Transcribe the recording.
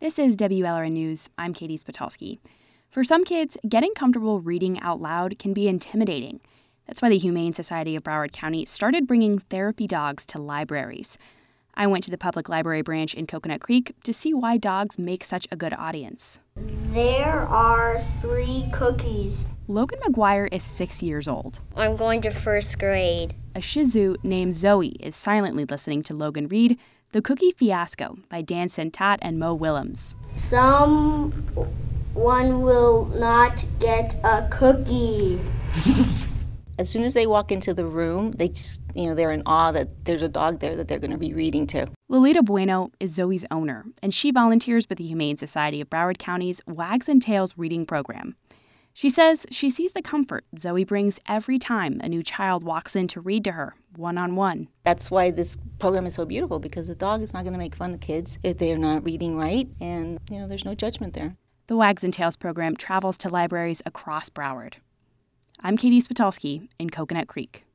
This is WLRN News. I'm Katie Spitolsky. For some kids, getting comfortable reading out loud can be intimidating. That's why the Humane Society of Broward County started bringing therapy dogs to libraries. I went to the public library branch in Coconut Creek to see why dogs make such a good audience. There are 3 cookies. Logan McGuire is 6 years old. I'm going to first grade. A Shih Tzu named Zoe is silently listening to Logan read The Cookie Fiasco by Dan Santat and Mo Willems. Someone will not get a cookie. As soon as they walk into the room, they just, they're in awe that there's a dog there that they're going to be reading to. Lolita Bueno is Zoe's owner, and she volunteers with the Humane Society of Broward County's Wags and Tails reading program. She says she sees the comfort Zoe brings every time a new child walks in to read to her, one-on-one. That's why this program is so beautiful, because the dog is not going to make fun of kids if they are not reading right, and, there's no judgment there. The Wags and Tails program travels to libraries across Broward. I'm Katie Spitolsky in Coconut Creek.